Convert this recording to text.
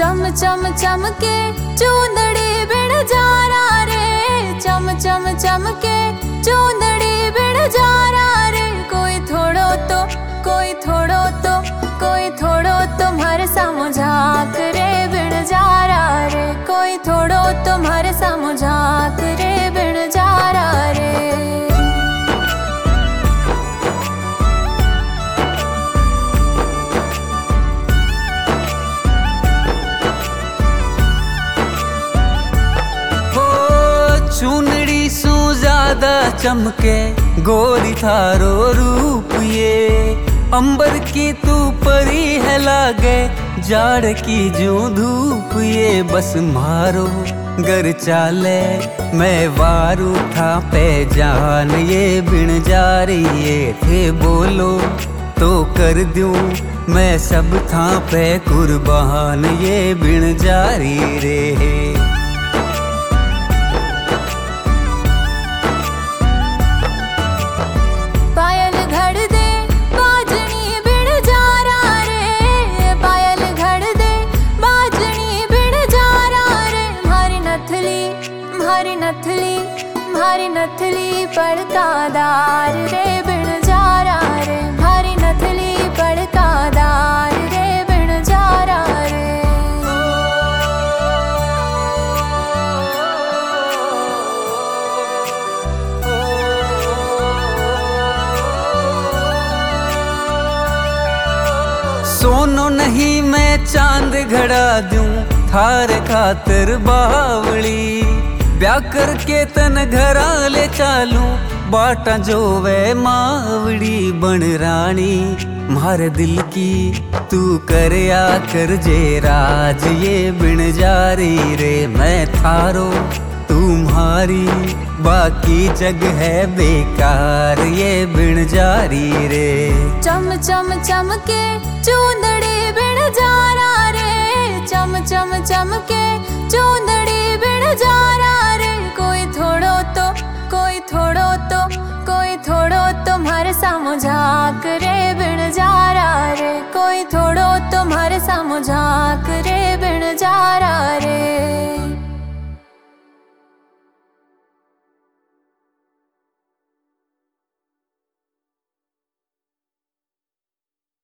चम चम चमके चूंदड़ी बिन जारा रे, चम चम चमके चूंदड़ी बिन जारा रे। कोई थोड़ो तो कोई थोड़ो तो कोई थोड़ो तुम्हारे सामो झांक रे बिन जारा रे। कोई थोड़ो तुम्हारे सामो झांक रे बिन जारा रे। चुनड़ी सू ज्यादा चमके गोरी थारो रूप ये, अंबर की तू परी है लागे जाड़ की जो धूप ये। बस मारो गर चाले मैं वारू था पे जान ये बिन जारी ये थे। बोलो तो कर दूं मैं सब था पे कुर्बान ये बिन जारी रे। भारी नथली पड़कादार रे बिन जारा रे। भारी नथली पड़कादार रे बिन जारा रे। सोनो नहीं मैं चांद घड़ा दूं थारे खातिर बावली। ब्याह करके तन घरा ले चालू बाटा जो वे मावड़ी बन रानी। मारे दिल की तू कर या कर जे राज ये बिन जारी रे। मैं थारो तुम्हारी बाकी जग है बेकार ये बिन जारी रे। चम चम चमके चूंदड़ी बिन जारा रे, चम चम चमके चूंदड़ी बिन जारा रे। कोई थोड़ो तो कोई थोड़ो तो कोई थोड़ो तुम्हारे सामो झांक रे बिन जारा रे। कोई थोड़ो तुम्हारे सामो झांक रे बिन जारा रे।